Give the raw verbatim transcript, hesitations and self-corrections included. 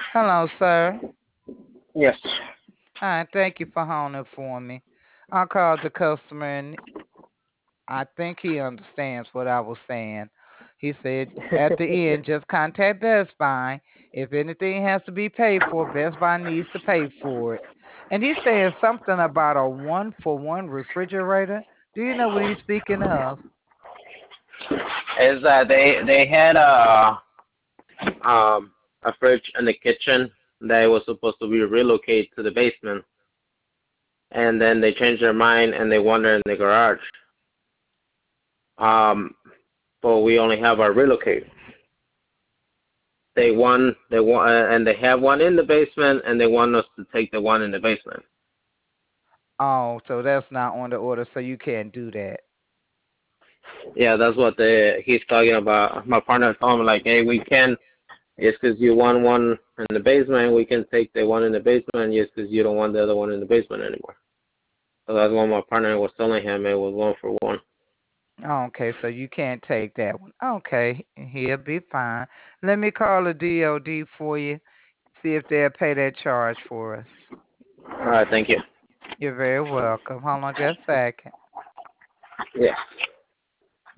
Hello, sir. Yes. Hi, thank you for holding for me. I called the customer and I think he understands what I was saying. He said at the end, just contact Best Buy. If anything has to be paid for, Best Buy needs to pay for it. And he said something about a one for one refrigerator. Do you know what he's speaking of? Is that they they had a um a fridge in the kitchen that was supposed to be relocated to the basement, and then they changed their mind and they wanted in the garage. Um, but we only have our relocate. They want they want and they have one in the basement, and they want us to take the one in the basement. Oh, so that's not on the order, so you can't do that. Yeah, that's what they he's talking about. My partner told me like, hey, we can. Yes, because you want one in the basement, we can take the one in the basement. Yes, because you don't want the other one in the basement anymore. So that's what my partner was telling him. It was one for one. Okay, so you can't take that one. Okay, he'll be fine. Let me call the D O D for you, see if they'll pay that charge for us. All right, thank you. You're very welcome. Hold on just a second. Yeah.